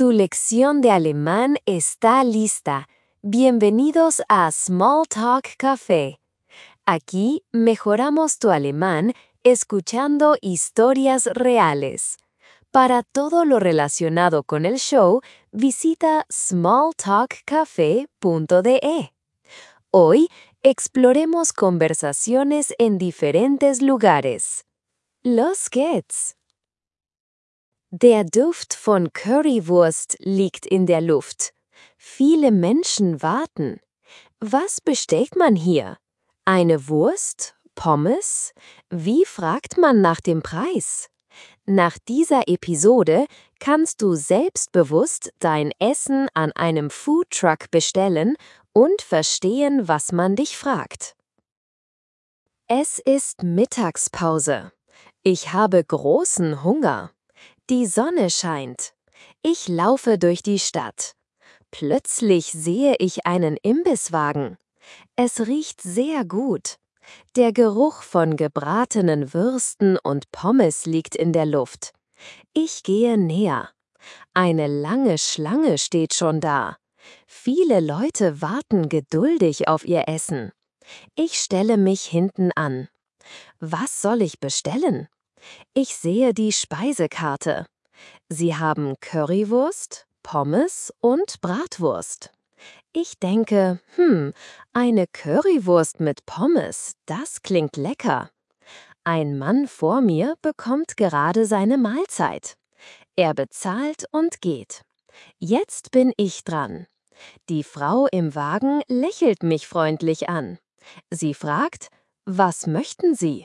Tu lección de alemán está lista. Bienvenidos a Small Talk Café. Aquí mejoramos tu alemán escuchando historias reales. Para todo lo relacionado con el show, visita smalltalkcafe.de. Hoy exploremos conversaciones en diferentes lugares. Los geht's! Der Duft von Currywurst liegt in der Luft. Viele Menschen warten. Was bestellt man hier? Eine Wurst? Pommes? Wie fragt man nach dem Preis? Nach dieser Episode kannst du selbstbewusst dein Essen an einem Foodtruck bestellen und verstehen, was man dich fragt. Es ist Mittagspause. Ich habe großen Hunger. Die Sonne scheint. Ich laufe durch die Stadt. Plötzlich sehe ich einen Imbisswagen. Es riecht sehr gut. Der Geruch von gebratenen Würsten und Pommes liegt in der Luft. Ich gehe näher. Eine lange Schlange steht schon da. Viele Leute warten geduldig auf ihr Essen. Ich stelle mich hinten an. Was soll ich bestellen? Ich sehe die Speisekarte. Sie haben Currywurst, Pommes und Bratwurst. Ich denke, eine Currywurst mit Pommes, das klingt lecker. Ein Mann vor mir bekommt gerade seine Mahlzeit. Er bezahlt und geht. Jetzt bin ich dran. Die Frau im Wagen lächelt mich freundlich an. Sie fragt, was möchten Sie?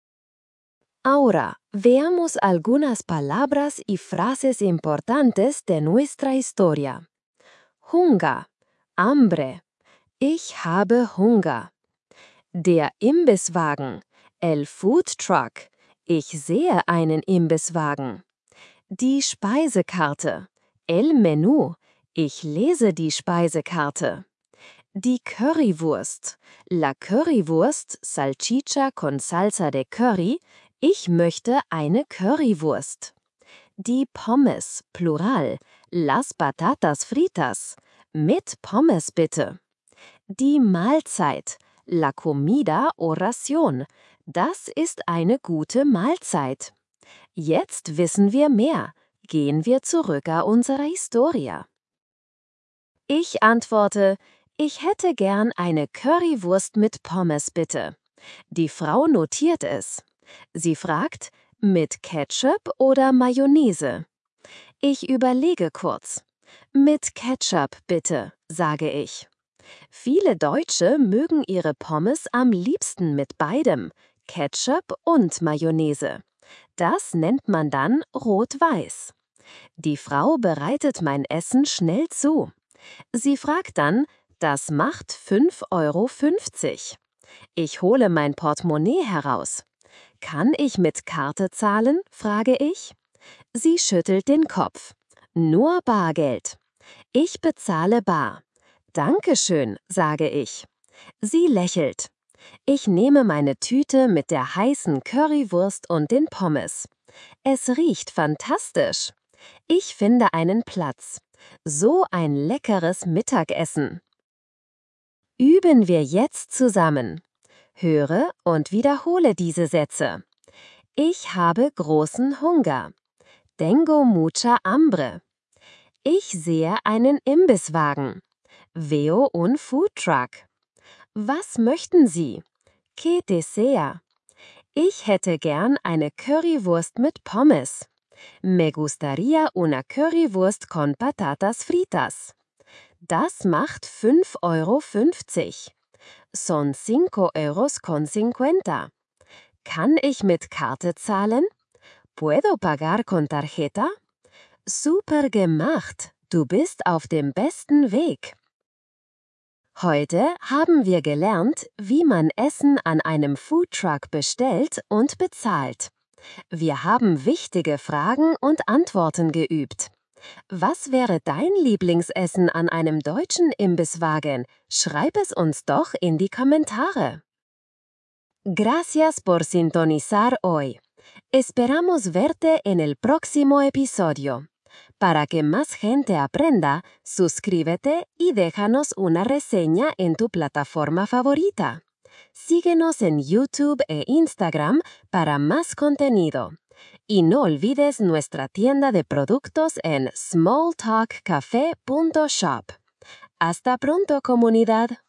Ahora, veamos algunas palabras y frases importantes de nuestra historia. Hunger, hambre. Ich habe Hunger. Der Imbisswagen, el Food Truck. Ich sehe einen Imbisswagen. Die Speisekarte, el Menü. Ich lese die Speisekarte. Die Currywurst, la Currywurst, salchicha con salsa de curry. Ich möchte eine Currywurst. Die Pommes, Plural, las patatas fritas. Mit Pommes bitte. Die Mahlzeit, la comida o ración. Das ist eine gute Mahlzeit. Jetzt wissen wir mehr. Gehen wir zurück a unsere Historia. Ich antworte, ich hätte gern eine Currywurst mit Pommes bitte. Die Frau notiert es. Sie fragt, mit Ketchup oder Mayonnaise? Ich überlege kurz. Mit Ketchup bitte, sage ich. Viele Deutsche mögen ihre Pommes am liebsten mit beidem, Ketchup und Mayonnaise. Das nennt man dann rot-weiß. Die Frau bereitet mein Essen schnell zu. Sie fragt dann, das macht 5,50 €. Ich hole mein Portemonnaie heraus. Kann ich mit Karte zahlen? Frage ich. Sie schüttelt den Kopf. Nur Bargeld. Ich bezahle bar. Dankeschön, sage ich. Sie lächelt. Ich nehme meine Tüte mit der heißen Currywurst und den Pommes. Es riecht fantastisch. Ich finde einen Platz. So ein leckeres Mittagessen. Üben wir jetzt zusammen. Höre und wiederhole diese Sätze. Ich habe großen Hunger. Tengo mucha hambre. Ich sehe einen Imbisswagen. Veo un food truck. Was möchten Sie? ¿Qué desea? Ich hätte gern eine Currywurst mit Pommes. Me gustaría una Currywurst con patatas fritas. Das macht 5,50 €. Son 5,50 €. Kann ich mit Karte zahlen? ¿Puedo pagar con tarjeta? Super gemacht, du bist auf dem besten Weg. Heute haben wir gelernt, wie man Essen an einem Foodtruck bestellt und bezahlt. Wir haben wichtige Fragen und Antworten geübt. Was wäre dein Lieblingsessen an einem deutschen Imbisswagen? Schreib es uns doch in die Kommentare. Gracias por sintonizar hoy. Esperamos verte en el próximo episodio. Para que más gente aprenda, suscríbete y déjanos una reseña en tu plataforma favorita. Síguenos en YouTube e Instagram para más contenido. Y no olvides nuestra tienda de productos en smalltalkcafe.shop. Hasta pronto, comunidad.